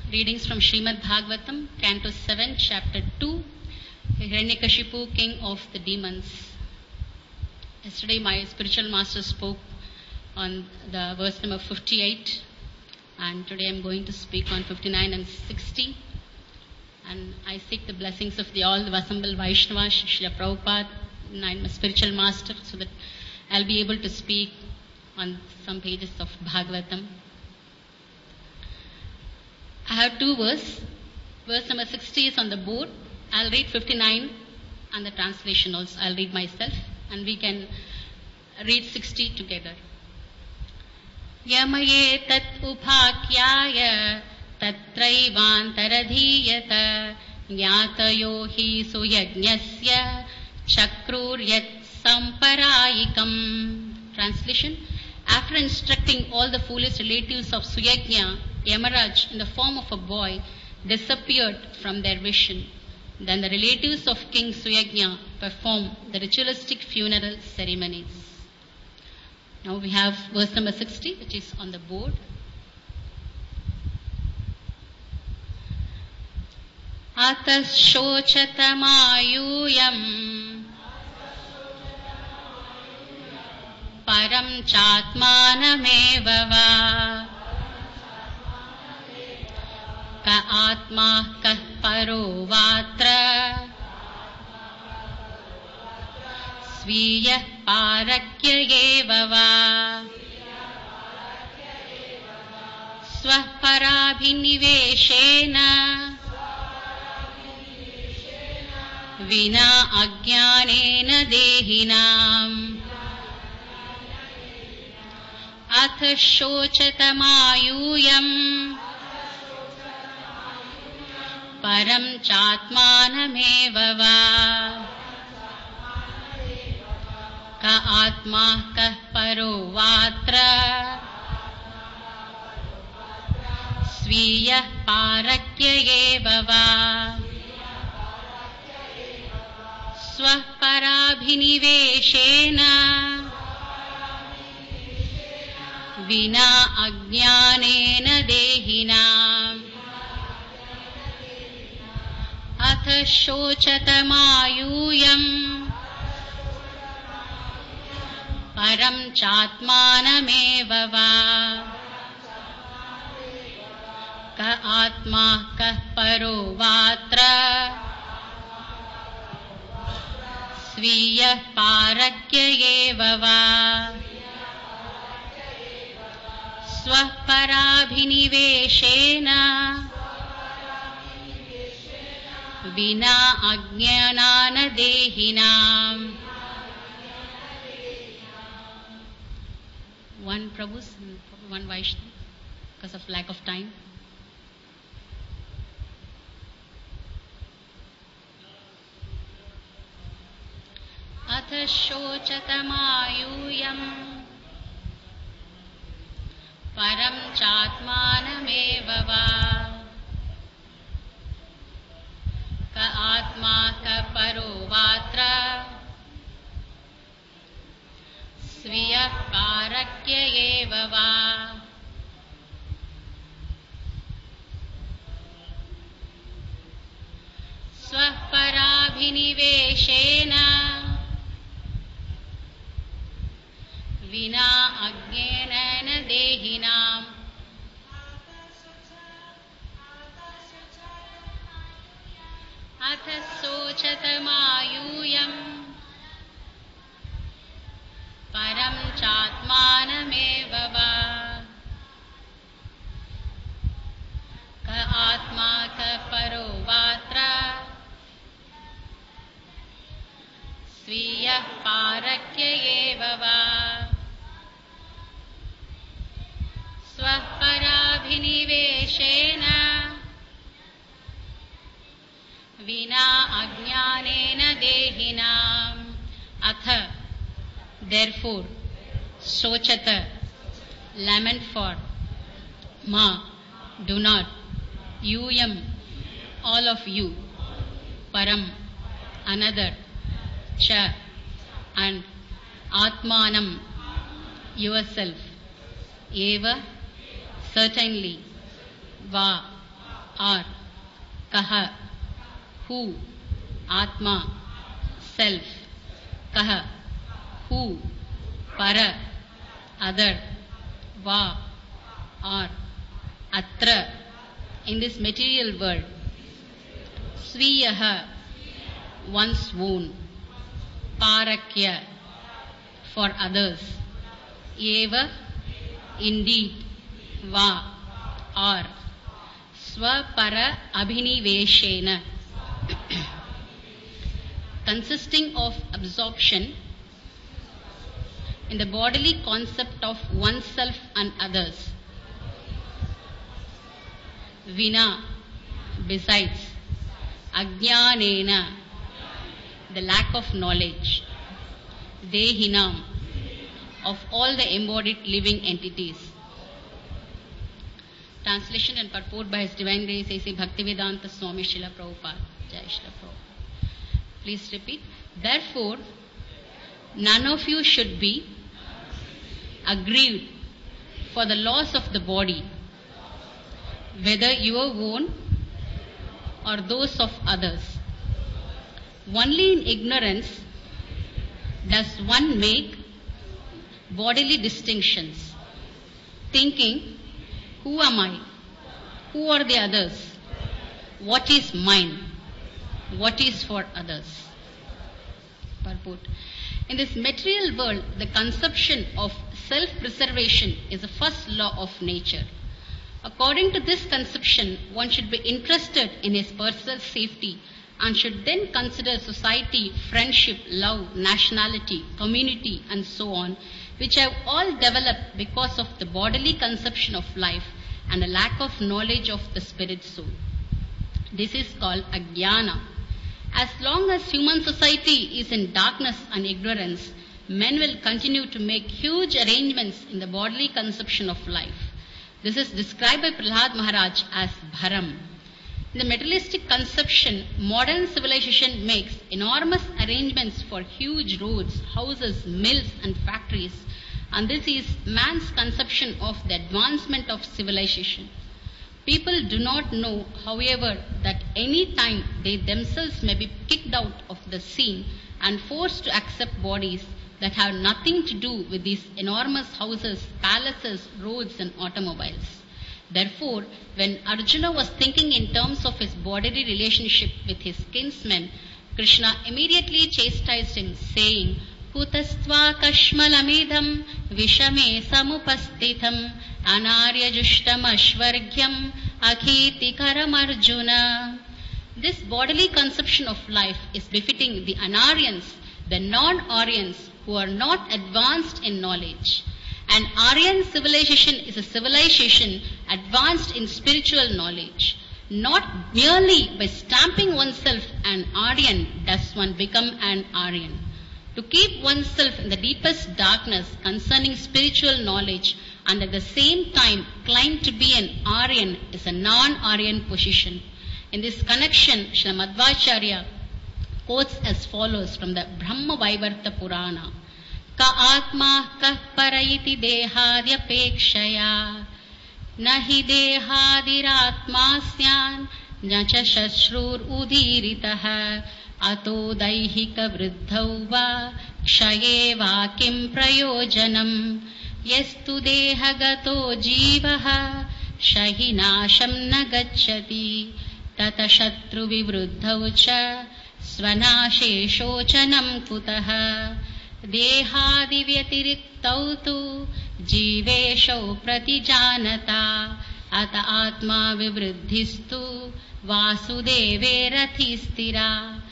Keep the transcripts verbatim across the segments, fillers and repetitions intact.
Readings from Srimad Bhagavatam, Canto seven, Chapter two, Hiranyakashipu, King of the Demons. Yesterday my spiritual master spoke on the verse number fifty-eight, and today I am going to speak on fifty-nine and sixty. And I seek the blessings of the all the Vasambal Vaishnavas, Srila Prabhupada, and my spiritual master, so that I'll be able to speak on some pages of Bhagavatam. I have two verses. Verse number sixty is on the board. I'll read fifty-nine and the translation also. I'll read myself and we can read sixty together. Yamaye tat uphakyaya tatraivantaradhiyata jnatayo hi suyajnasya chakruryat samparayikam. Translation: After instructing all the foolish relatives of Suyajna, Yamaraj, in the form of a boy, disappeared from their vision. Then the relatives of King Suyajna performed the ritualistic funeral ceremonies. Now we have verse number sixty, which is on the board. Atas shochatamayuyam param chatmanameva va ka atma kah paro vatra sviya parakya eva va swaparabhiniveshena vina ajnanena dehinam ath shochatamayuyam param chatmanameva va ka atma kah paro vatra sviya parakya eva va swaparabhiniveshena vina ajnanena dehinam ath shochatamayuyam param chatmanameva va ka atma kah paro vatra sviya parakya eva va swaparabhiniveshena vina ajnanena dehinam. One Prabhus and one Vaishnava, because of lack of time. Atha shochatamayuyam param chatmanameva va ka atma ka paro vatra sviya parakya eva va swaparabhiniveshena vina ajnanena dehinam. Atha shochatamayuyam param chatmanameva va ka atma ka paro vatra sviya parakya eva va swaparabhiniveshena vina ajnanena dehinam. Atha, therefore, shochata, lament for, ma, do not, yuyam, all of you, param, another, cha, and atmanam, yourself, eva, certainly, va, or kaha, who, atma, self, kaha, who, para, other, va, or atra, in this material world, sviyaha, one's own, parakya, for others, eva, indeed, va, or swapara abhiniveshena, consisting of absorption in the bodily concept of oneself and others. Vina, besides, ajnanena, the lack of knowledge, dehinam, of all the embodied living entities. Translation and purport by His Divine Grace A C Bhaktivedanta Swami Srila Prabhupada. Jai Srila Prabhupada. Please repeat. Therefore, none of you should be aggrieved for the loss of the body, whether your own or those of others. Only in ignorance does one make bodily distinctions, thinking, who am I? Who are the others? What is mine? What is for others? Purport. In this material world, the conception of self-preservation is the first law of nature. According to this conception, one should be interested in his personal safety and should then consider society, friendship, love, nationality, community, and so on, which have all developed because of the bodily conception of life and a lack of knowledge of the spirit soul. This is called ajnana. As long as human society is in darkness and ignorance, men will continue to make huge arrangements in the bodily conception of life. This is described by Prahlad Maharaj as bharam. In the materialistic conception, modern civilization makes enormous arrangements for huge roads, houses, mills, and factories, and this is man's conception of the advancement of civilization. People do not know, however, that any time they themselves may be kicked out of the scene and forced to accept bodies that have nothing to do with these enormous houses, palaces, roads, and automobiles. Therefore, when Arjuna was thinking in terms of his bodily relationship with his kinsmen, Krishna immediately chastised him, saying, Kutastva kashmalamidham vishame samupastitham anaryajustam ashvargyam akhitikaram Arjuna. This bodily conception of life is befitting the Anaryans, the non-Aryans who are not advanced in knowledge. An Aryan civilization is a civilization advanced in spiritual knowledge. Not merely by stamping oneself an Aryan does one become an Aryan. To keep oneself in the deepest darkness concerning spiritual knowledge and at the same time claim to be an Aryan is a non-Aryan position. In this connection, Srila Madhvacharya quotes as follows from the Brahma Vaivarta Purana. Ka atma kah paraiti dehadyapekshaya nahi dehadirātmāsyan ñacha shashrur udhiritaha ato daihika vriddhau va kshaye va kim prayojanam yastu dehagato jivaha shahinasham na gacchati tata shatru vivruddhau cha svanashe shochanam kutaha देहादिव्यतिरिक्तौ तु जीवेशौ प्रतिजानता अत आत्मा विवृद्धिस्तु वासुदेवे रथि स्थिरा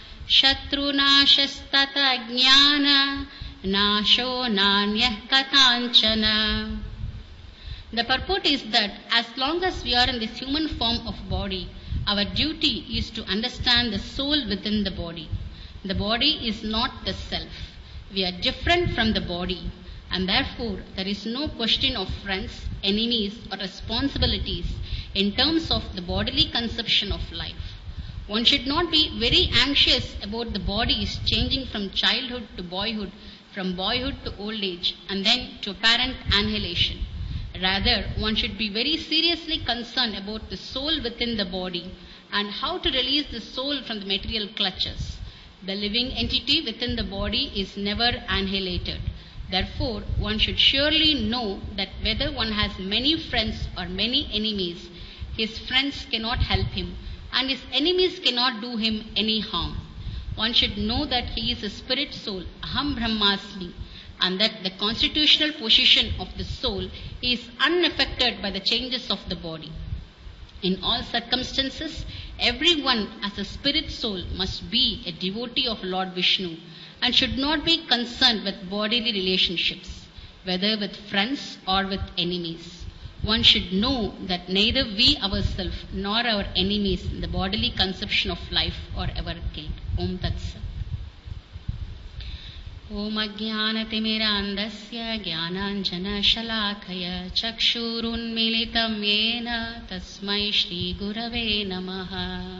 शत्रुनाशस्तत ज्ञान नाशो नान्यः कथाञ्चन. The purport is that as long as we are in this human form of body, our duty is to understand the soul within the body. The body is not the self. We are different from the body, and therefore there is no question of friends, enemies, or responsibilities in terms of the bodily conception of life. One should not be very anxious about the bodies changing from childhood to boyhood, from boyhood to old age, and then to apparent annihilation. Rather, one should be very seriously concerned about the soul within the body and how to release the soul from the material clutches. The living entity within the body is never annihilated. Therefore, one should surely know that whether one has many friends or many enemies, his friends cannot help him, and his enemies cannot do him any harm. One should know that he is a spirit soul, Aham Brahmasmi, and that the constitutional position of the soul is unaffected by the changes of the body. In all circumstances, everyone as a spirit soul must be a devotee of Lord Vishnu and should not be concerned with bodily relationships, whether with friends or with enemies. One should know that neither we ourselves nor our enemies in the bodily conception of life are ever killed. Om Tat Sat. Om Ajnanatimiraandasya Jnananjana Shalakaya Chakshurunmilitam Yena Tasmai Shri Gurave Namaha.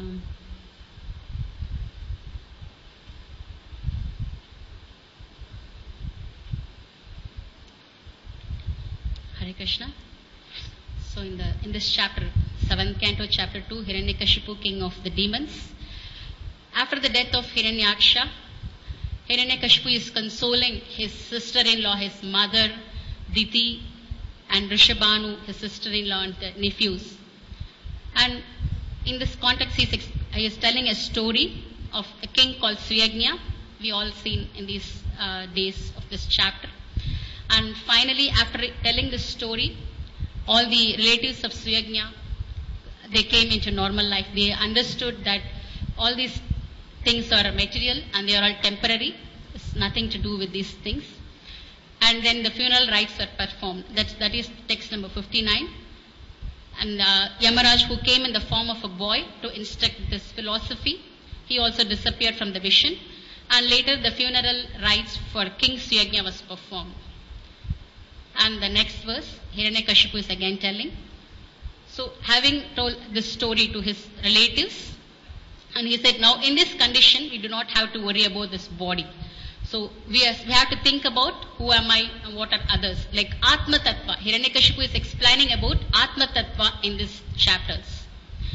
Hare Krishna. So in the in this chapter, seventh canto, chapter two, Hiranyakashipu, king of the demons. After the death of Hiranyaksha, Hiranyakashipu is consoling his sister-in-law, his mother, Diti, and Rishabhanu, his sister-in-law and the nephews. And in this context, he is, he is telling a story of a king called Suyagnya. We all seen in these uh, days of this chapter. And finally, after telling this story, all the relatives of Suyagnya, they came into normal life. They understood that all these things are material and they are all temporary. It's nothing to do with these things. And then the funeral rites were performed. That's, that is text number fifty-nine. And uh, Yamaraj, who came in the form of a boy to instruct this philosophy, he also disappeared from the vision. And later the funeral rites for King Suyagnya was performed. And the next verse, Hiranyakashipu is again telling. So having told this story to his relatives, and he said, now in this condition, we do not have to worry about this body. So we, are, we have to think about who am I and what are others. Like Atma Tattva. Hiranyakashipu is explaining about Atma Tattva in these chapters.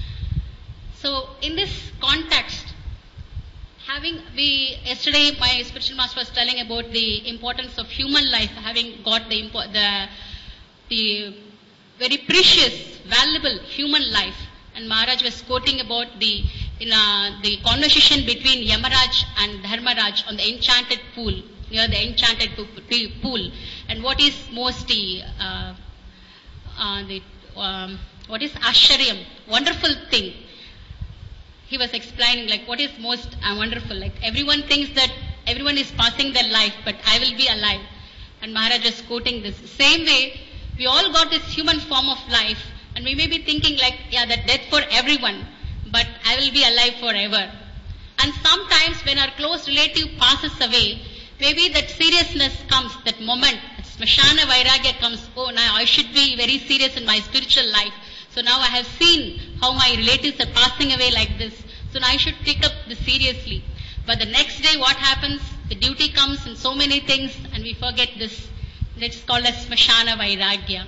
So in this context, having we yesterday my spiritual master was telling about the importance of human life, having got the the the very precious, valuable human life, and Maharaj was quoting about the in uh, the conversation between Yamaraj and Dharmaraj on the enchanted pool, near the enchanted pool, and what is most the uh, uh, the um, what is Asharyam, wonderful thing. He was explaining like what is most uh, wonderful. Like everyone thinks that everyone is passing their life, but I will be alive. And Maharaj is quoting this. Same way, we all got this human form of life, and we may be thinking like, yeah, that death for everyone, but I will be alive forever. And sometimes when our close relative passes away, maybe that seriousness comes, that moment, that smashana vairagya comes, oh, now I should be very serious in my spiritual life. So now I have seen how my relatives are passing away like this. So now I should take up this seriously. But the next day what happens? The duty comes and so many things and we forget this. It's called as smashana vairagya.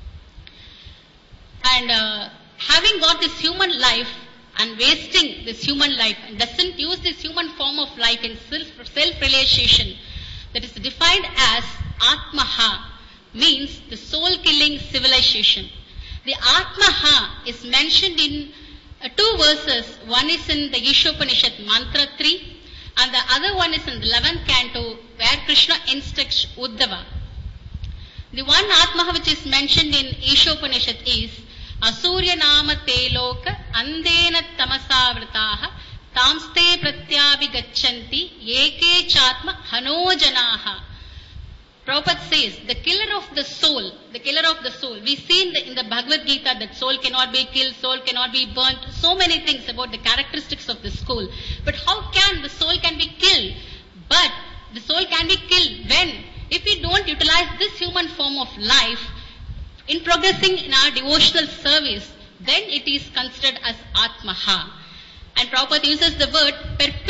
And uh, having got this human life and wasting this human life and doesn't use this human form of life in self, self-realization, that is defined as Atmaha, means the soul-killing civilization. The Atmaha is mentioned in uh, two verses. One is in the Ishopanishad Mantra three and the other one is in the eleventh canto where Krishna instructs Uddhava. The one Atmaha which is mentioned in Ishopanishad is Asurya Nama Te Loka Andena Tamasavrataha Tamste Pratyabhigachanti Eke Chatma Hanojanaha. Prabhupada says, the killer of the soul, the killer of the soul, we see in the, in the Bhagavad Gita that soul cannot be killed, soul cannot be burnt, so many things about the characteristics of the soul. But how can the soul can be killed? But the soul can be killed when, if we don't utilize this human form of life in progressing in our devotional service, then it is considered as Atmaha. And Prabhupada uses the word,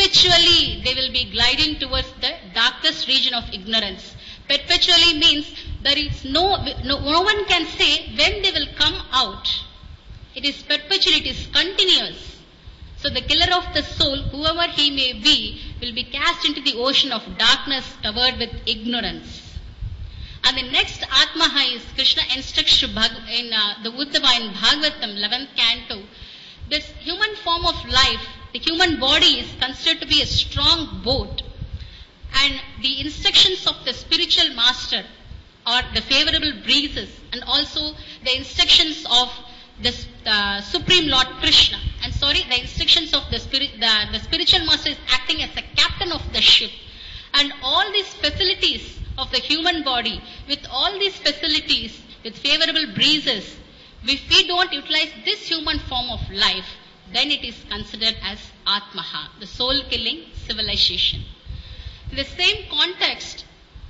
perpetually they will be gliding towards the darkest region of ignorance. Perpetually means there is no, no, no one can say when they will come out. It is perpetual, it is continuous. So the killer of the soul, whoever he may be, will be cast into the ocean of darkness covered with ignorance. And the next Atmaha is Krishna instructs in uh, the Uddhava in Bhagavatam, eleventh canto. This human form of life, the human body is considered to be a strong boat. And the instructions of the spiritual master are the favorable breezes, and also the instructions of the uh, Supreme Lord Krishna. And sorry, the instructions of the spirit, the, the spiritual master is acting as a captain of the ship. And all these facilities of the human body, with all these facilities, with favorable breezes, if we don't utilize this human form of life, then it is considered as Atmaha, the soul-killing civilization. In the same context,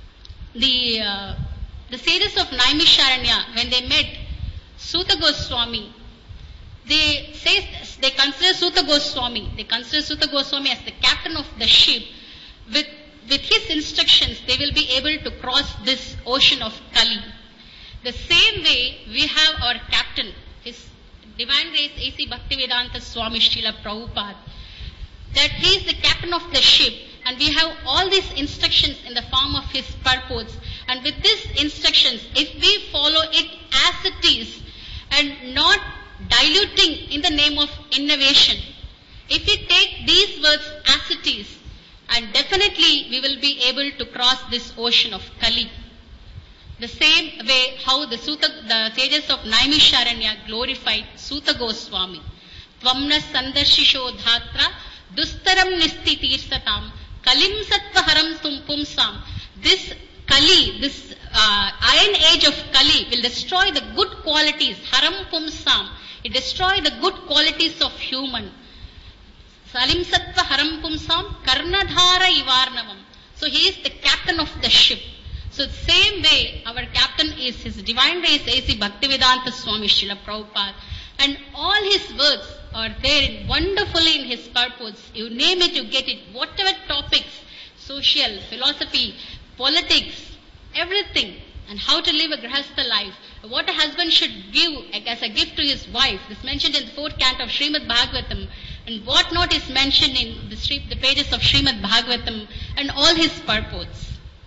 the uh, the sages of Naimisharanya, when they met Suta Goswami, they say they consider Suta Goswami, they consider Suta Goswami as the captain of the ship. With with his instructions, they will be able to cross this ocean of Kali. The same way we have our captain, his Divine Grace A C Bhaktivedanta Swami Srila Prabhupada, that he is the captain of the ship, and we have all these instructions in the form of his purports. And with these instructions, if we follow it as it is and not diluting in the name of innovation, if we take these words as it is, and definitely we will be able to cross this ocean of Kali. The same way how the Suta, the sages of Naimisharanya glorified Suta Goswami. Tvamna sandarshisho dhatra dustaram nisti tirsatam kalim sattva haram tumpumsam. This Kali, this uh, iron age of Kali will destroy the good qualities, haram pumsam. It destroy the good qualities of human. Salim sattva haram pumsam karnadhara ivarnavam. So he is the captain of the ship. So the same way our captain is His Divine Grace A C Bhaktivedanta Swami Srila Prabhupada. And all his words are there in wonderfully in his purports. You name it, you get it. Whatever topics, social, philosophy, politics, everything, and how to live a grahastha life, what a husband should give as a gift to his wife. This is mentioned in the fourth canto of Srimad Bhagavatam, and what not is mentioned in the, the pages of Srimad Bhagavatam and all his purports.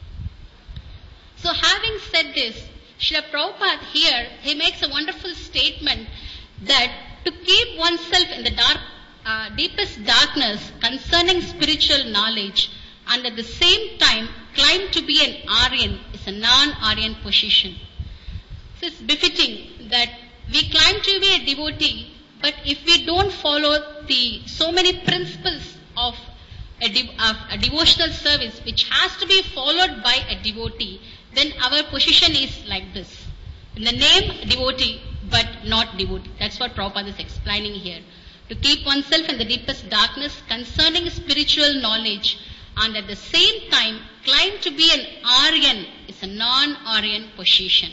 So having said this, Srila Prabhupada here, he makes a wonderful statement that to keep oneself in the dark, uh, deepest darkness concerning spiritual knowledge, and at the same time claim to be an Aryan is a non-Aryan position. So it's befitting that we claim to be a devotee, but if we don't follow the so many principles of a, de- of a devotional service which has to be followed by a devotee, then our position is like this. In the name devotee, but not devotee. That's what Prabhupada is explaining here. To keep oneself in the deepest darkness concerning spiritual knowledge, and at the same time claim to be an Aryan is a non-Aryan position.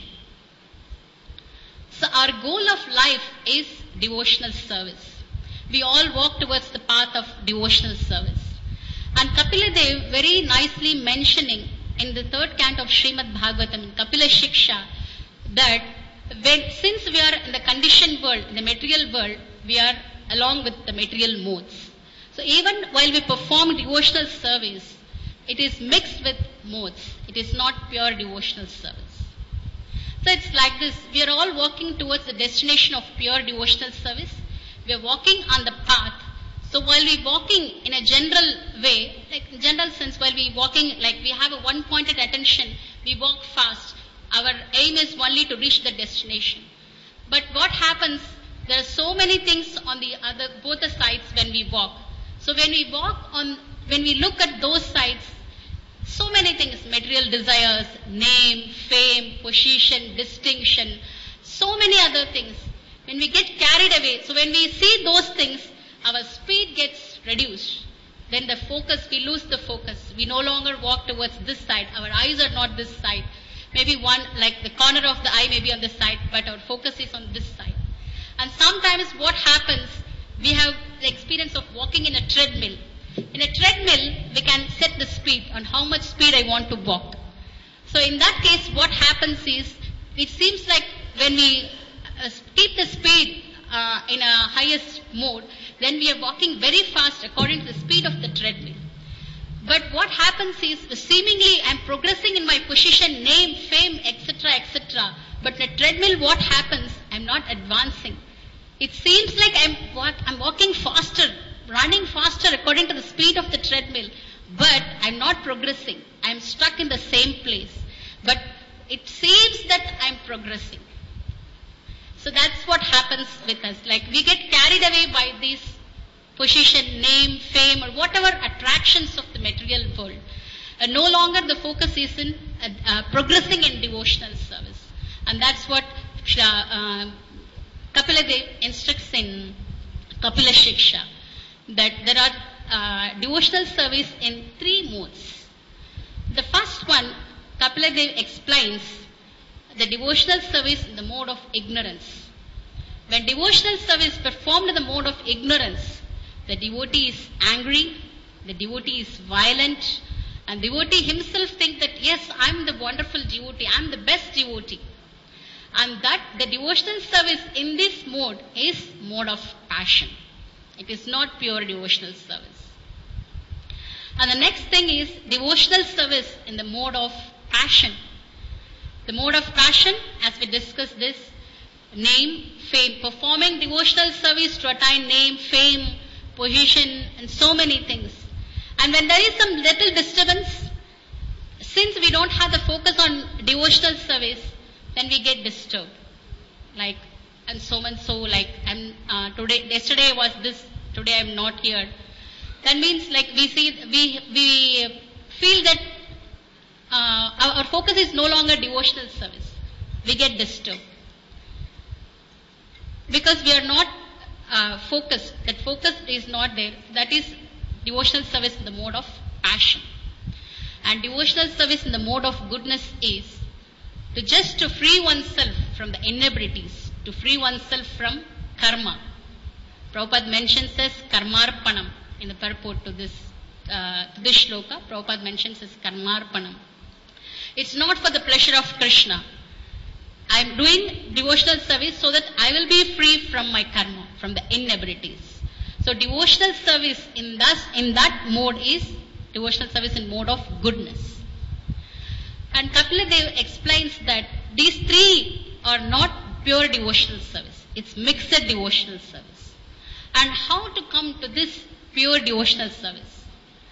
So our goal of life is devotional service. We all walk towards the path of devotional service. And Kapila Dev very nicely mentioning in the third canto of Srimad Bhagavatam, in Kapila Shiksha, that when, since we are in the conditioned world, in the material world, we are along with the material modes. So even while we perform devotional service, it is mixed with modes. It is not pure devotional service. So it's like this. We are all walking towards the destination of pure devotional service. We are walking on the path. So while we walking in a general way, like in general sense, while we walking, like we have a one-pointed attention, we walk fast. Our aim is only to reach the destination. But what happens, there are so many things on the other, both the sides when we walk. So when we walk on, when we look at those sides, so many things, material desires, name, fame, position, distinction, so many other things. When we get carried away, so when we see those things, our speed gets reduced. Then the focus, we lose the focus. We no longer walk towards this side. Our eyes are not this side. Maybe one, like the corner of the eye may be on this side, but our focus is on this side. And sometimes what happens, we have the experience of walking in a treadmill. In a treadmill, we can set the speed on how much speed I want to walk. So in that case, what happens is, it seems like when we uh, keep the speed uh, in a highest mode, then we are walking very fast according to the speed of the treadmill. But what happens is, seemingly I'm progressing in my position, name, fame, et cetera, et cetera. But the treadmill, what happens? I'm not advancing. It seems like I'm walk, I'm walking faster, running faster according to the speed of the treadmill, but I'm not progressing. I'm stuck in the same place. But it seems that I'm progressing. So that's what happens with us. Like, we get carried away by these position, name, fame, or whatever attractions of the material world. Uh, no longer the focus is in uh, uh, progressing in devotional service. And that's what uh, uh, Kapila Dev instructs in Kapila Shiksha, that there are uh, devotional service in three modes. The first one, Kapila Dev explains the devotional service in the mode of ignorance. When devotional service performed in the mode of ignorance, the devotee is angry, the devotee is violent, and the devotee himself thinks that, yes, I'm the wonderful devotee, I'm the best devotee. And that the devotional service in this mode is mode of passion. It is not pure devotional service. And the next thing is devotional service in the mode of passion. The mode of passion, as we discussed this, name, fame, performing devotional service to attain name, fame, position, and so many things. And when there is some little disturbance, since we don't have the focus on devotional service, then we get disturbed. Like, and so and so, like, I'm, uh, today, yesterday was this, today I'm not here. That means, like, we see, we, we feel that uh, our, our focus is no longer devotional service. We get disturbed. Because we are not uh, focused. That focus is not there. That is devotional service in the mode of passion. And devotional service in the mode of goodness is to just to free oneself from the inabilities, to free oneself from karma. Prabhupada mentions as karmarpanam in the purport to this, uh, to this shloka. Prabhupada mentions as karmarpanam. It's not for the pleasure of Krishna. I'm doing devotional service so that I will be free from my karma, from the inabilities. So devotional service in that, in that mode is devotional service in mode of goodness. And Kapila Dev explains that these three are not pure devotional service. It's mixed devotional service. And how to come to this pure devotional service?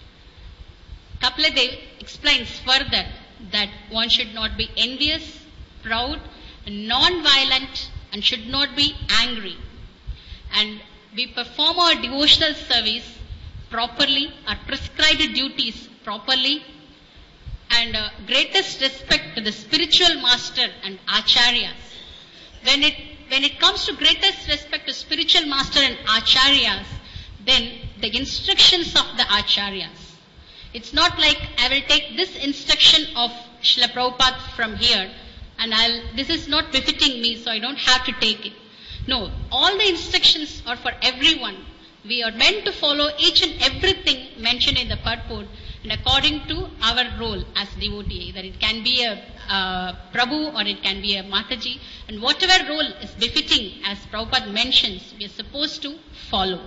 Kapila Dev explains further that one should not be envious, proud, non-violent, and should not be angry. And we perform our devotional service properly, our prescribed duties properly, and uh, greatest respect to the spiritual master and acharyas. When it, when it comes to greatest respect to spiritual master and acharyas, then the instructions of the acharyas. It's not like I will take this instruction of Srila Prabhupada from here and I'll, this is not befitting me, so I don't have to take it. No, all the instructions are for everyone. We are meant to follow each and everything mentioned in the purport, and according to our role as devotee. Either it can be a uh, Prabhu or it can be a Mataji, and whatever role is befitting, as Prabhupada mentions, we are supposed to follow.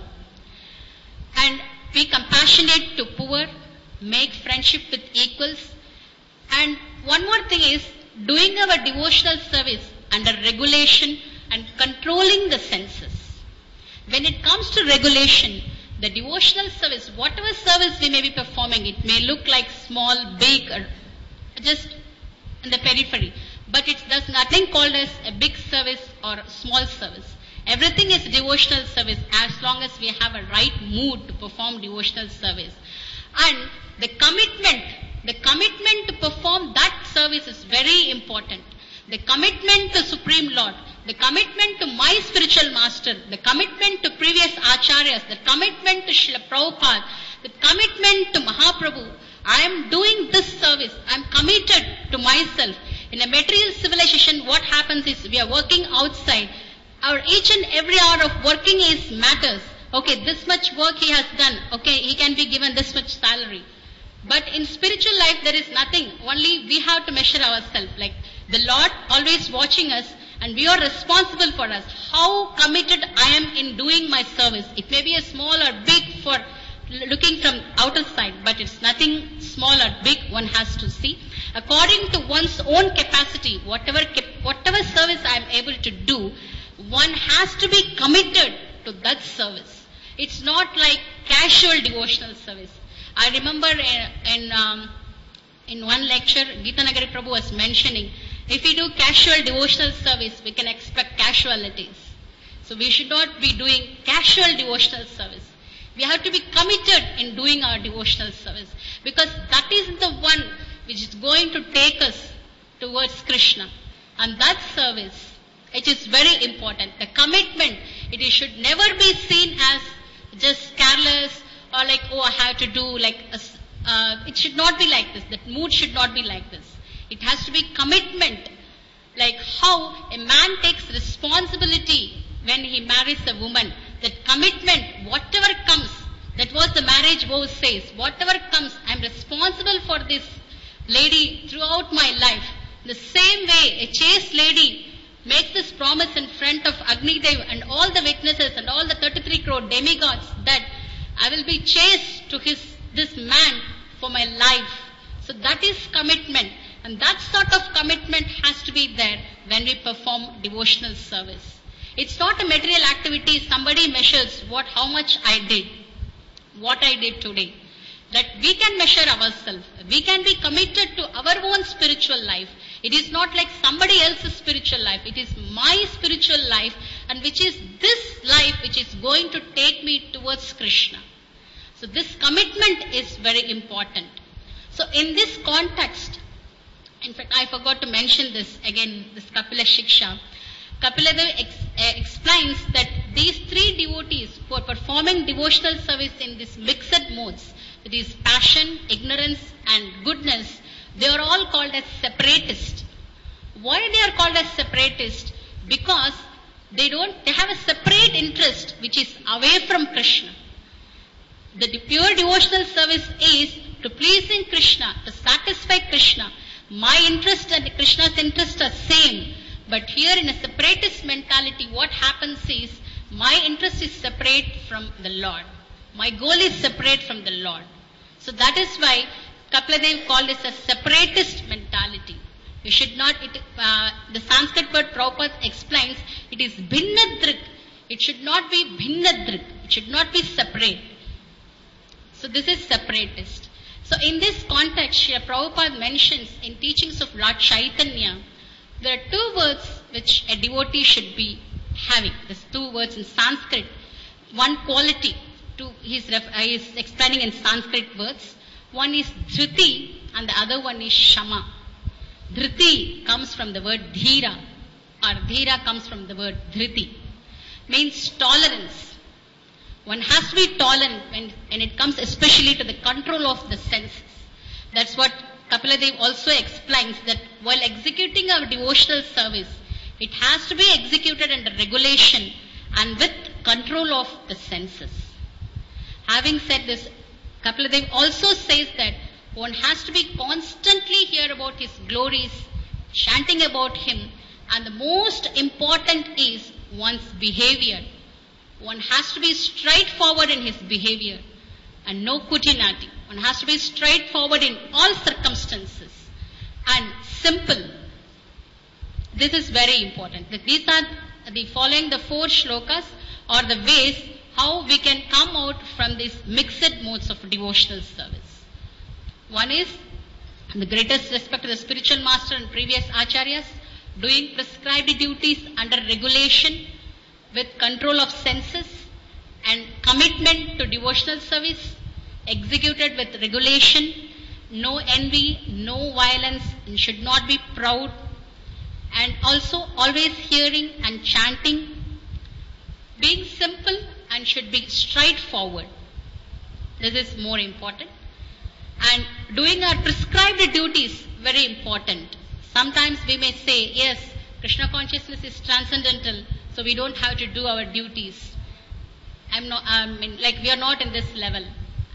And be compassionate to poor, make friendship with equals. And one more thing is, doing our devotional service under regulation and controlling the senses. When it comes to regulation, the devotional service, whatever service we may be performing, it may look like small, big, or just in the periphery. But it does nothing called as a big service or small service. Everything is devotional service as long as we have a right mood to perform devotional service. And the commitment, the commitment to perform that service is very important. The commitment to Supreme Lord, the commitment to my spiritual master, the commitment to previous acharyas, the commitment to Srila Prabhupada, the commitment to Mahaprabhu. I am doing this service. I am committed to myself. In a material civilization, what happens is we are working outside. Our each and every hour of working is matters. Okay, this much work he has done. Okay, he can be given this much salary. But in spiritual life, there is nothing. Only we have to measure ourselves. Like the Lord always watching us, and we are responsible for us. How committed I am in doing my service. It may be a small or big for looking from outer side, but it's nothing small or big. One has to see according to one's own capacity. Whatever whatever service I am able to do, one has to be committed to that service. It's not like casual devotional service. I remember in in, um, in one lecture, Geeta Nagari Prabhu was mentioning, if we do casual devotional service, we can expect casualties. So we should not be doing casual devotional service. We have to be committed in doing our devotional service, because that is the one which is going to take us towards Krishna. And that service, it is very important. The commitment, it should never be seen as just careless or like, oh, I have to do like, a, uh, it should not be like this. That mood should not be like this. It has to be commitment. Like how a man takes responsibility when he marries a woman. That commitment, whatever comes, that was the marriage vow says, whatever comes, I am responsible for this lady throughout my life. The same way a chaste lady makes this promise in front of Agni Dev and all the witnesses and all the thirty-three crore demigods that I will be chaste to his this man for my life. So that is commitment. And that sort of commitment has to be there when we perform devotional service. It's not a material activity. Somebody measures what, how much I did, what I did today. That we can measure ourselves. We can be committed to our own spiritual life. It is not like somebody else's spiritual life. It is my spiritual life, and which is this life which is going to take me towards Krishna. So this commitment is very important. So in this context, in fact, I forgot to mention this again, this Kapila Shiksha. Kapila Dev ex, uh, explains that these three devotees who are performing devotional service in these mixed modes, that is passion, ignorance and goodness, they are all called as separatists. Why they are called as separatists? Because they don't, they have a separate interest which is away from Krishna. The pure devotional service is to pleasing Krishna, to satisfy Krishna. My interest and Krishna's interest are same. But here in a separatist mentality, what happens is, my interest is separate from the Lord. My goal is separate from the Lord. So that is why Kapila Dev called this a separatist mentality. You should not, it, uh, the Sanskrit word Prabhupada explains, it is bhinnadrik. It should not be bhinnadrik. It should not be separate. So this is separatist. So in this context, Srila Prabhupada mentions in teachings of Lord Chaitanya, there are two words which a devotee should be having. These two words in Sanskrit. One quality, to, he's, ref, uh, he's explaining in Sanskrit words. One is dhriti and the other one is shama. Dhriti comes from the word dhira, or dhira comes from the word dhriti. Means tolerance. One has to be tolerant when, when it comes especially to the control of the senses. That's what Kapila Dev also explains, that while executing our devotional service, it has to be executed under regulation and with control of the senses. Having said this, Kapila Dev also says that one has to be constantly hear about his glories, chanting about him, and the most important is one's behavior. One has to be straightforward in his behavior and no kutinati. One has to be straightforward in all circumstances and simple. This is very important. These are the following the four shlokas or the ways how we can come out from these mixed modes of devotional service. One is the greatest respect to the spiritual master and previous acharyas, doing prescribed duties under regulation with control of senses and commitment to devotional service, executed with regulation, no envy, no violence, and should not be proud, and also always hearing and chanting, being simple and should be straightforward. This is more important. And doing our prescribed duties, very important. Sometimes we may say, yes, Krishna consciousness is transcendental, so we don't have to do our duties. I'm not, I mean, like we are not in this level.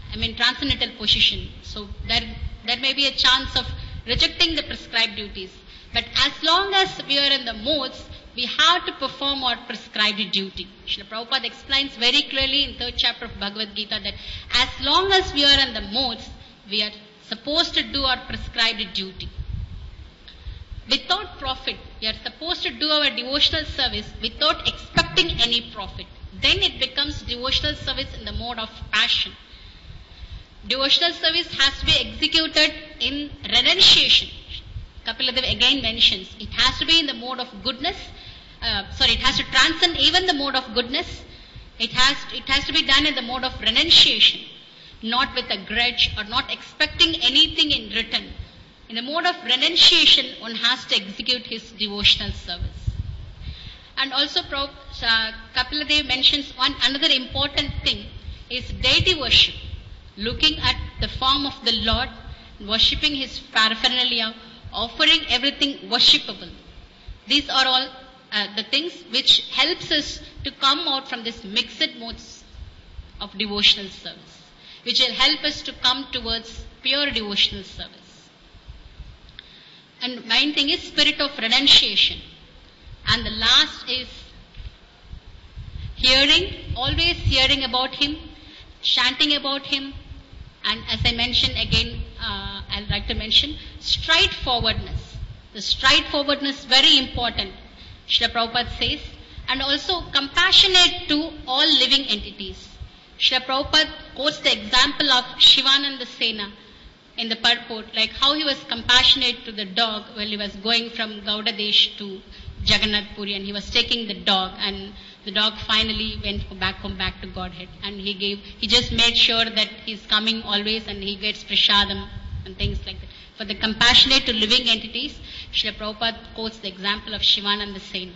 I mean, transcendental position. So there, there may be a chance of rejecting the prescribed duties. But as long as we are in the modes, we have to perform our prescribed duty. Srila Prabhupada explains very clearly in third chapter of Bhagavad Gita that as long as we are in the modes, we are supposed to do our prescribed duty. Without profit, we are supposed to do our devotional service without expecting any profit. Then it becomes devotional service in the mode of passion. Devotional service has to be executed in renunciation. Kapila Dev again mentions it has to be in the mode of goodness. Uh, sorry, it has to transcend even the mode of goodness. It has it has to be done in the mode of renunciation, not with a grudge or not expecting anything in return. In the mode of renunciation, one has to execute his devotional service. And also, uh, Kapila Dev mentions one another important thing is deity worship, looking at the form of the Lord, worshipping his paraphernalia, offering everything worshipable. These are all uh, the things which helps us to come out from this mixed modes of devotional service, which will help us to come towards pure devotional service. And main thing is spirit of renunciation. And the last is hearing, always hearing about him, chanting about him, and as I mentioned again, uh, I'd like to mention straightforwardness. The straightforwardness is very important, Srila Prabhupada says, and also compassionate to all living entities. Srila Prabhupada quotes the example of Shivananda Sena in the purport, like how he was compassionate to the dog while he was going from Gaudadesh to Jagannath Puri, and he was taking the dog, and the dog finally went back home, back to Godhead, and he gave, he just made sure that he's coming always and he gets prasadam and things like that. For the compassionate to living entities, Srila Prabhupada quotes the example of Shivananda Sena.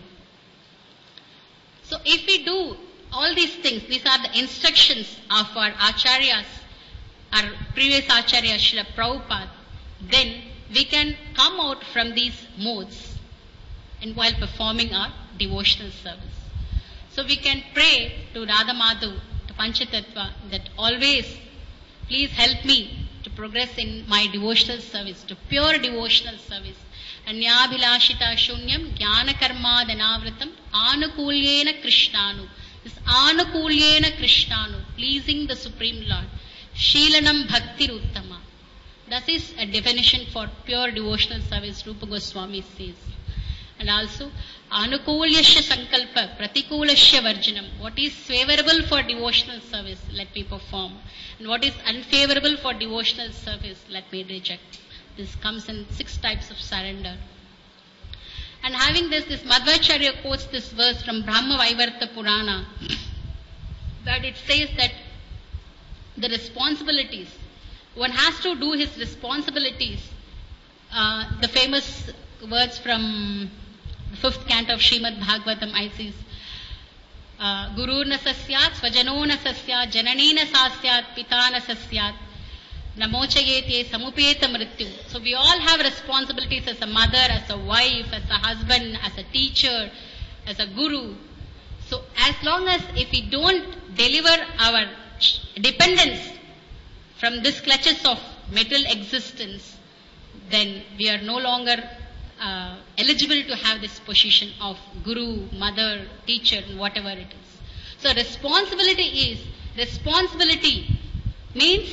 So if we do all these things, these are the instructions of our acharyas, our previous acharya Srila Prabhupada, then we can come out from these modes and while performing our devotional service. So we can pray to Radha Madhav, to Panchatattva, that always please help me to progress in my devotional service, to pure devotional service. Anyabhilashita shunyam jnana karma dhanavratam anukulyena krishnanu. This anukulyena krishnanu, pleasing the Supreme Lord. Sheelanam bhaktir uttama. That is a definition for pure devotional service, Rupa Goswami says. And also, anukulyasya sankalpa, pratikulasya varjanam. What is favorable for devotional service, let me perform. And what is unfavorable for devotional service, let me reject. This comes in six types of surrender. And having this, this Madhvacharya quotes this verse from Brahma Vaivarta Purana, where it says that the responsibilities, one has to do his responsibilities. Uh, the famous words from the fifth canto of Srimad Bhagavatam, I says, uh, Guru na sasyat, svajano na sasyat, janani na sasyat, pita na sasyat, namochayete samupeta mrityu. So we all have responsibilities as a mother, as a wife, as a husband, as a teacher, as a guru. So as long as if we don't deliver our dependence from this clutches of material existence, then we are no longer uh, eligible to have this position of guru, mother, teacher, whatever it is. So responsibility is, responsibility means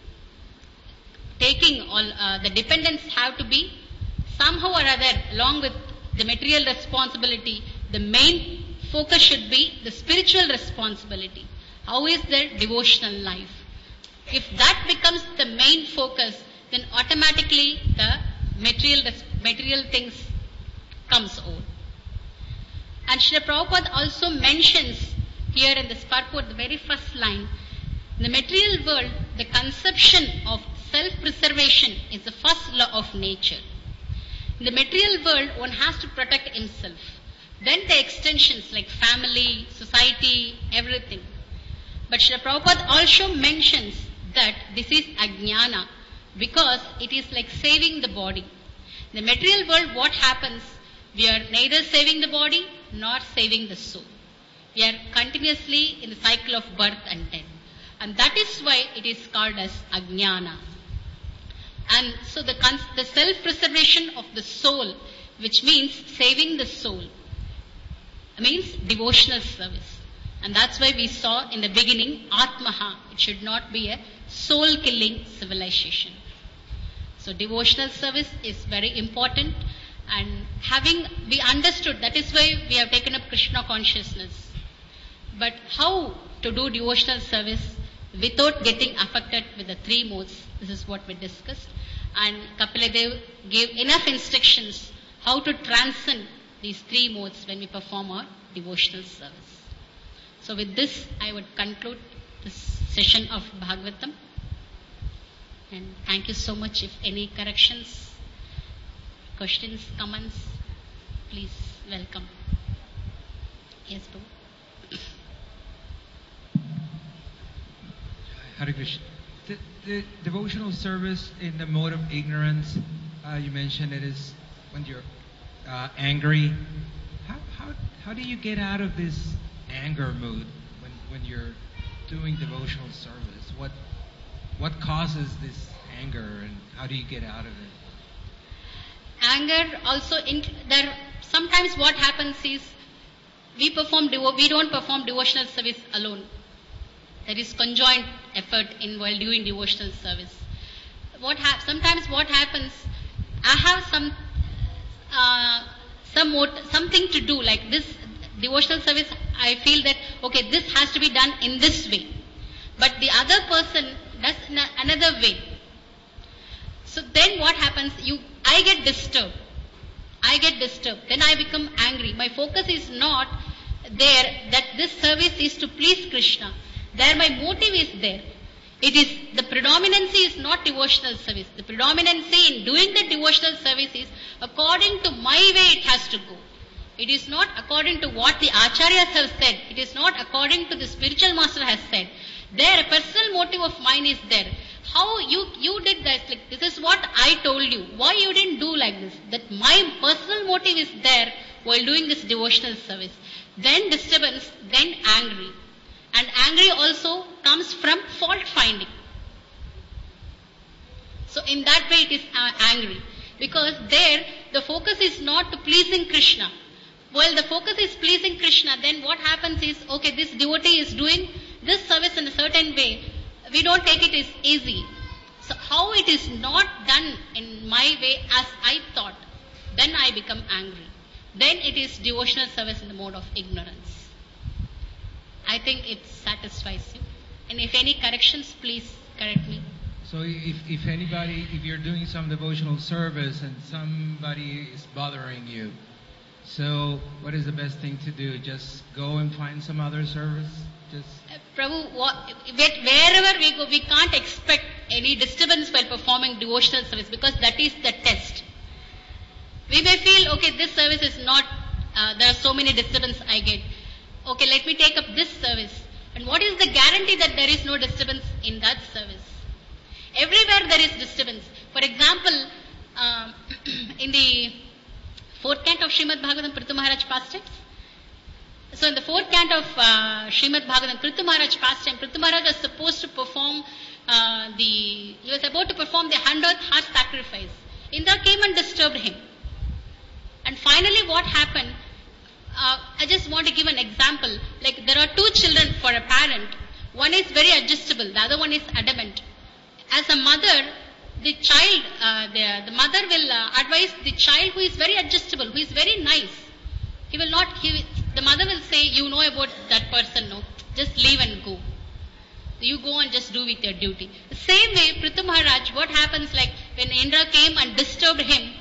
taking all, uh, the dependence have to be somehow or other, along with the material responsibility, the main focus should be the spiritual responsibility. How is their devotional life? If that becomes the main focus, then automatically the material material things comes over. And Srila Prabhupada also mentions here in this purport, the very first line, in the material world, the conception of self-preservation is the first law of nature. In the material world, one has to protect himself. Then the extensions like family, society, everything. But Srila Prabhupada also mentions that this is ajnana, because it is like saving the body. In the material world, what happens? We are neither saving the body nor saving the soul. We are continuously in the cycle of birth and death. And that is why it is called as Ajnana. And so the, the self-preservation of the soul, which means saving the soul, means devotional service. And that's why we saw in the beginning, Atmaha. It should not be a soul-killing civilization. So devotional service is very important. And having, we understood, that is why we have taken up Krishna consciousness. But how to do devotional service without getting affected with the three modes? This is what we discussed. And Kapila gave enough instructions how to transcend these three modes when we perform our devotional service. So with this, I would conclude this session of Bhagavatam. And thank you so much. If any corrections, questions, comments, please welcome. Yes, Prabhu. Hare Krishna. The, the devotional service in the mode of ignorance, uh, you mentioned it is when you're uh, angry. How, how, how do you get out of this anger mood when, when you're doing devotional service? What, what causes this anger and how do you get out of it? Anger also, in, there, sometimes what happens is we perform, devo- we don't perform devotional service alone. There is conjoined effort in while doing devotional service. What ha- sometimes what happens, I have some uh, some mot- something to do like this devotional service. I feel that okay, this has to be done in this way, but the other person does in a- another way. So then what happens? You, I get disturbed. I get disturbed. Then I become angry. My focus is not there that this service is to please Krishna. There my motive is there. It is, the predominancy is not devotional service. The predominancy in doing the devotional service is according to my way it has to go. It is not according to what the acharyas have said. It is not according to the spiritual master has said. There a personal motive of mine is there. How you, you did that, like this is what I told you. Why you didn't do like this? That my personal motive is there while doing this devotional service. Then disturbance, then angry. And angry also comes from fault finding. So in that way it is uh, angry. Because there the focus is not to pleasing Krishna. While the focus is pleasing Krishna, then what happens is, okay, this devotee is doing this service in a certain way. We don't take it as easy. So how it is not done in my way as I thought, then I become angry. Then it is devotional service in the mode of ignorance. I think it satisfies you. And if any corrections, please correct me. So if, if anybody, if you're doing some devotional service and somebody is bothering you, so what is the best thing to do? Just go and find some other service? Just uh, Prabhu, what, wherever we go, we can't expect any disturbance while performing devotional service because that is the test. We may feel, okay, this service is not, uh, there are so many disturbances I get. Okay, let me take up this service. And what is the guarantee that there is no disturbance in that service? Everywhere there is disturbance. For example, um, in the fourth canto of Srimad Bhagavatam, Prithu Maharaj pastimes. So in the fourth canto of uh, Srimad Bhagavatam, Prithu Maharaj pastime, Prithu Maharaj was supposed to perform uh, the, he was about to perform the hundredth heart sacrifice. Indra came and disturbed him. And finally what happened? Uh, I just want to give an example. Like there are two children for a parent. One is very adjustable. The other one is adamant. As a mother, the child, uh, the, the mother will uh, advise the child who is very adjustable, who is very nice. He will not, he, the mother will say, you know about that person, no? Just leave and go. You go and just do with your duty. The same way, Prithu Maharaj, what happens like when Indra came and disturbed him,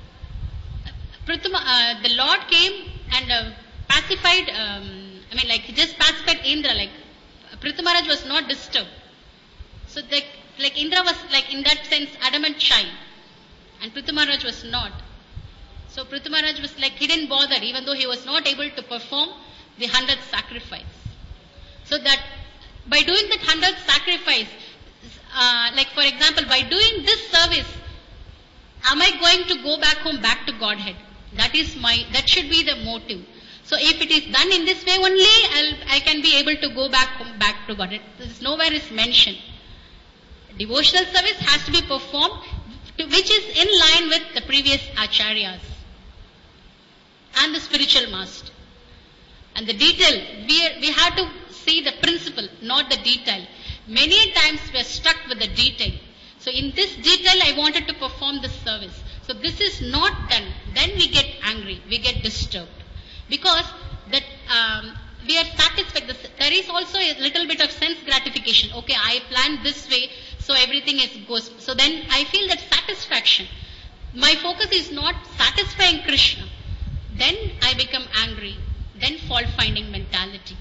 Prithu, uh, the Lord came and uh, pacified, um, I mean like he just pacified Indra, like Prithu Maharaj was not disturbed. So the, like Indra was like in that sense adamant shy and Prithu Maharaj was not. So Prithu Maharaj was like, he didn't bother even though he was not able to perform the hundredth sacrifice. So that by doing that hundredth sacrifice, uh, like for example, by doing this service, am I going to go back home, back to Godhead? That is my, that should be the motive. So if it is done in this way only, I'll, I can be able to go back back to God. It is nowhere is mentioned. Devotional service has to be performed, to, which is in line with the previous acharyas and the spiritual master. And the detail, we, we have to see the principle, not the detail. Many times we are stuck with the detail. So in this detail, I wanted to perform this service. So this is not done. Then we get angry, we get disturbed. Because that um, we are satisfied. There is also a little bit of sense gratification. Okay, I planned this way, so everything is goes. So then I feel that satisfaction. My focus is not satisfying Krishna. Then I become angry. Then fault-finding mentality.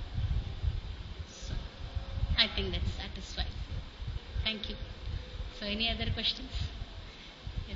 So I think that's satisfied. Thank you. So any other questions? Yes.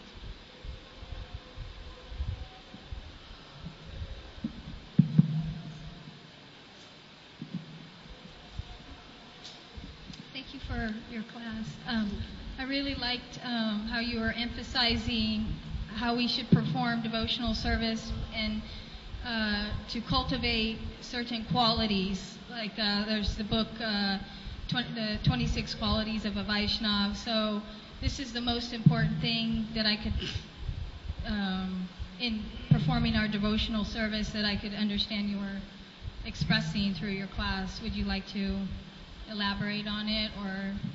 Thank you for your class. Um, I really liked um, how you were emphasizing how we should perform devotional service and uh, to cultivate certain qualities. Like uh, there's the book, uh, twenty, the twenty-six Qualities of a Vaishnava. So this is the most important thing that I could, um, in performing our devotional service, that I could understand you were expressing through your class. Would you like to elaborate on it, or,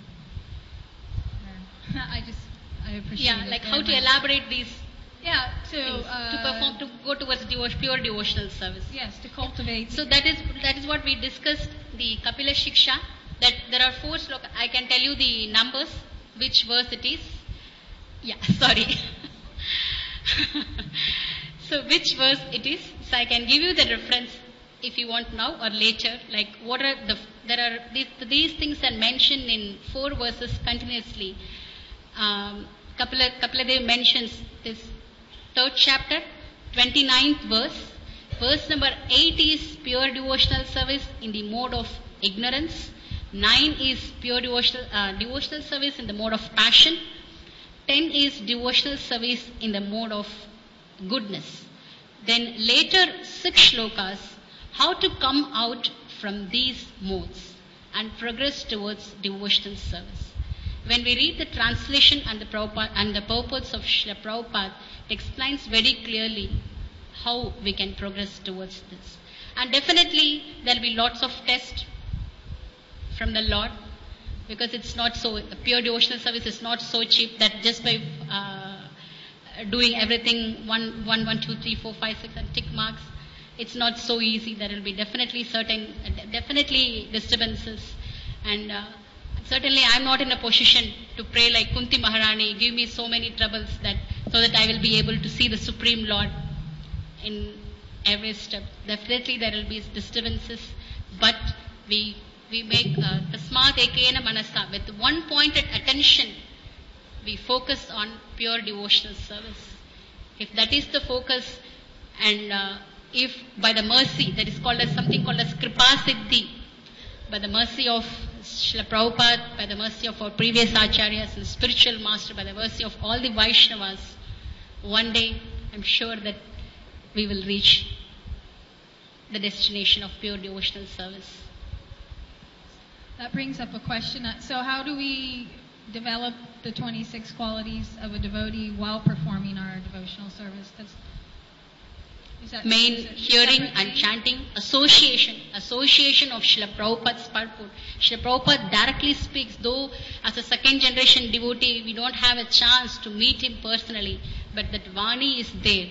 or I just I appreciate Yeah, it like very how to much. elaborate these Yeah, to things uh, to perform, to go towards devo- pure devotional service. Yes, to cultivate. So that is that is what we discussed, the Kapila Shiksha, that there are four slokas. I can tell you the numbers, which verse it is. Yeah, sorry. So which verse it is. So I can give you the reference if you want now or later. Like what are the, there are these, these things are mentioned in four verses continuously. Um, Kapila, Kapila Dev mentions this third chapter, twenty-ninth verse. Verse number eight is pure devotional service in the mode of ignorance. nine is pure devotional, uh, devotional service in the mode of passion. ten is devotional service in the mode of goodness. Then later six shlokas, how to come out from these modes and progress towards devotional service. When we read the translation and the, Prabhupada, and the purpose of Srila Prabhupada, it explains very clearly how we can progress towards this. And definitely there will be lots of tests from the Lord, because it's not so, pure devotional service is not so cheap that just by uh, doing everything one, one, one, two, three, four, five, six and tick marks, it's not so easy. There will be definitely certain, definitely disturbances, and uh, certainly I'm not in a position to pray like Kunti Maharani, give me so many troubles that so that I will be able to see the Supreme Lord in every step. Definitely there will be disturbances, but we we make tasmat ekena manasa, with one pointed attention, we focus on pure devotional service. If that is the focus, and uh, if by the mercy, that is called as something called as Kripa Siddhi, by the mercy of Srila Prabhupada, by the mercy of our previous acharyas and spiritual master, by the mercy of all the Vaishnavas, one day I'm sure that we will reach the destination of pure devotional service. That brings up a question. So how do we develop the twenty-six qualities of a devotee while performing our devotional service? That's, is that, Main is it hearing separately? and chanting, association, association of Srila Prabhupada's purport. Srila Prabhupada directly speaks, though as a second generation devotee, we don't have a chance to meet him personally, but that Vani is there.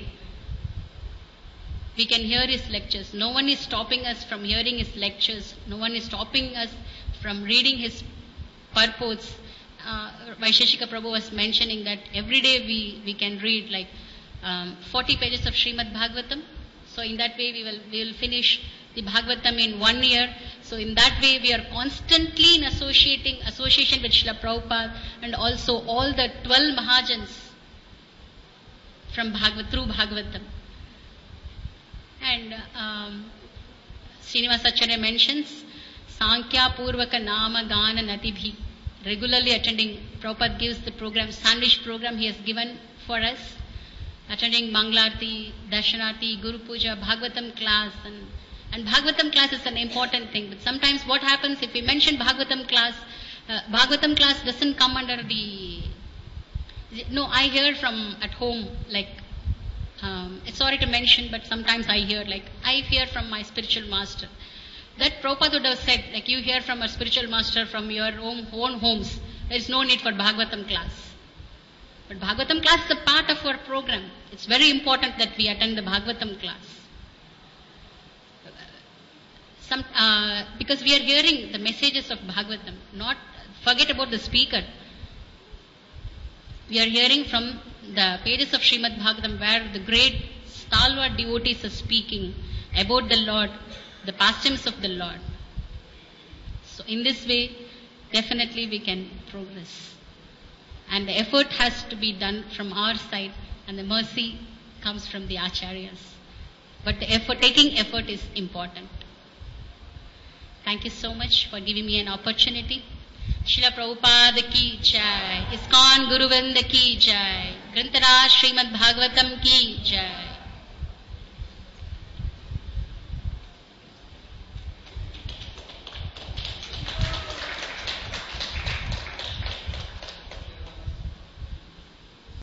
We can hear his lectures. No one is stopping us from hearing his lectures. No one is stopping us from reading his purports. Uh, Vaisheshika Prabhu was mentioning that every day we, we can read like um, forty pages of Srimad Bhagavatam. So in that way we will, we will finish the Bhagavatam in one year. So in that way we are constantly in associating, association with Srila Prabhupada, and also all the twelve Mahajans from Bhagavad, through Bhagavatam. And um, Srinivasacharya mentions Sankhya Purvaka Nama Gana Natibhi. Regularly attending, Prabhupada gives the program, sandwich program he has given for us. attending Manglarti, Darshanarti, Guru Puja, Bhagavatam class, and, and Bhagavatam class is an important thing. But sometimes what happens if we mention Bhagavatam class, uh, Bhagavatam class doesn't come under the... No, I hear from at home, like, um, sorry to mention, but sometimes I hear, like, I hear from my spiritual master. That Prabhupada would have said, like, you hear from a spiritual master from your own, own homes. There is no need for Bhagavatam class. But Bhagavatam class is a part of our program. It's very important that we attend the Bhagavatam class. Some, uh, because we are hearing the messages of Bhagavatam. Not forget about the speaker. We are hearing from the pages of Srimad Bhagavatam where the great stalwart devotees are speaking about the Lord, the pastimes of the Lord. So in this way, definitely we can progress. And the effort has to be done from our side, and the mercy comes from the acharyas. But the effort, taking effort is important. Thank you so much for giving me an opportunity. Srila Prabhupada ki jai, ISKCON Guruvrinda ki jai, Grantaraj Srimad Bhagavatam ki jai.